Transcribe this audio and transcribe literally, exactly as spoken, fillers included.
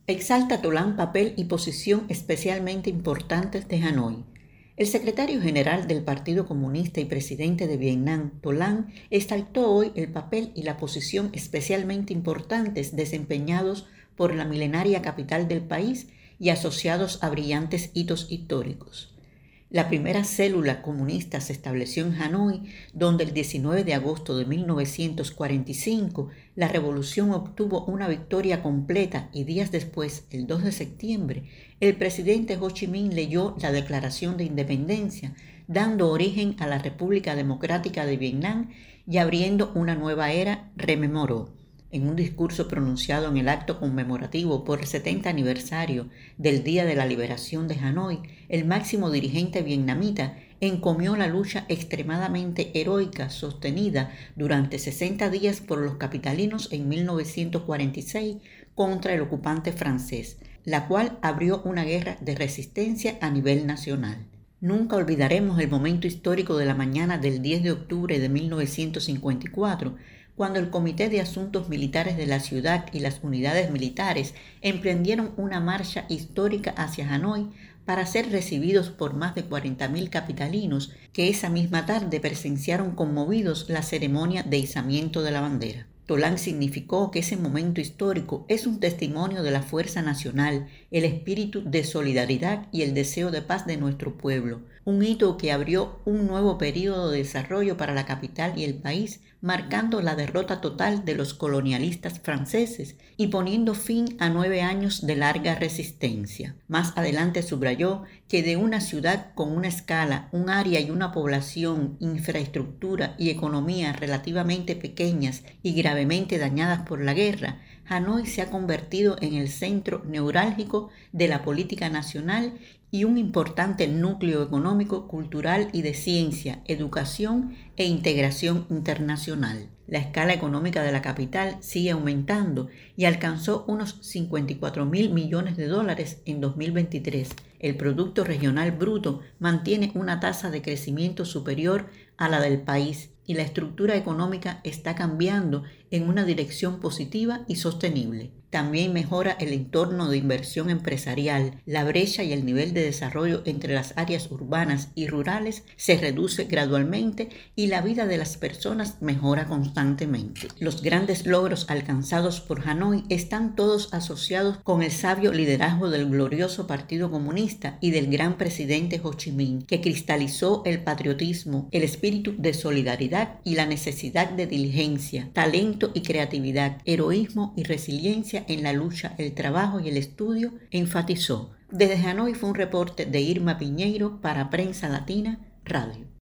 Exalta Tolán papel y posición especialmente importantes de Hanoi. El secretario general del Partido Comunista y presidente de Vietnam, Tolán, exaltó hoy el papel y la posición especialmente importantes desempeñados por la milenaria capital del país y asociados a brillantes hitos históricos. La primera célula comunista se estableció en Hanoi, donde el diecinueve de agosto de mil novecientos cuarenta y cinco la revolución obtuvo una victoria completa y días después, el dos de septiembre, el presidente Ho Chi Minh leyó la Declaración de Independencia, dando origen a la República Democrática de Vietnam y abriendo una nueva era, rememoró. En un discurso pronunciado en el acto conmemorativo por el setenta aniversario del Día de la Liberación de Hanoi, el máximo dirigente vietnamita encomió la lucha extremadamente heroica sostenida durante sesenta días por los capitalinos en mil novecientos cuarenta y seis contra el ocupante francés, la cual abrió una guerra de resistencia a nivel nacional. Nunca olvidaremos el momento histórico de la mañana del diez de octubre de mil novecientos cincuenta y cuatro, cuando el Comité de Asuntos Militares de la ciudad y las unidades militares emprendieron una marcha histórica hacia Hanoi para ser recibidos por más de cuarenta mil capitalinos que esa misma tarde presenciaron conmovidos la ceremonia de izamiento de la bandera. Tolán significó que ese momento histórico es un testimonio de la fuerza nacional, el espíritu de solidaridad y el deseo de paz de nuestro pueblo, un hito que abrió un nuevo periodo de desarrollo para la capital y el país, marcando la derrota total de los colonialistas franceses y poniendo fin a nueve años de larga resistencia. Más adelante subrayó que de una ciudad con una escala, un área y una población, infraestructura y economía relativamente pequeñas y gravemente dañadas por la guerra, Hanoi se ha convertido en el centro neurálgico de la política nacional y un importante núcleo económico, cultural y de ciencia, educación e integración internacional. La escala económica de la capital sigue aumentando y alcanzó unos cincuenta y cuatro mil millones de dólares en dos mil veintitrés. El Producto Regional Bruto mantiene una tasa de crecimiento superior a la del país y la estructura económica está cambiando en una dirección positiva y sostenible. También mejora el entorno de inversión empresarial, la brecha y el nivel de desarrollo entre las áreas urbanas y rurales se reduce gradualmente y la vida de las personas mejora constantemente. Los grandes logros alcanzados por Hanoi están todos asociados con el sabio liderazgo del glorioso Partido Comunista y del gran presidente Ho Chi Minh, que cristalizó el patriotismo, el espíritu de solidaridad y la necesidad de diligencia, talento y creatividad, heroísmo y resiliencia en la lucha, el trabajo y el estudio, enfatizó. Desde Hanoi fue un reporte de Irma Piñeiro para Prensa Latina Radio.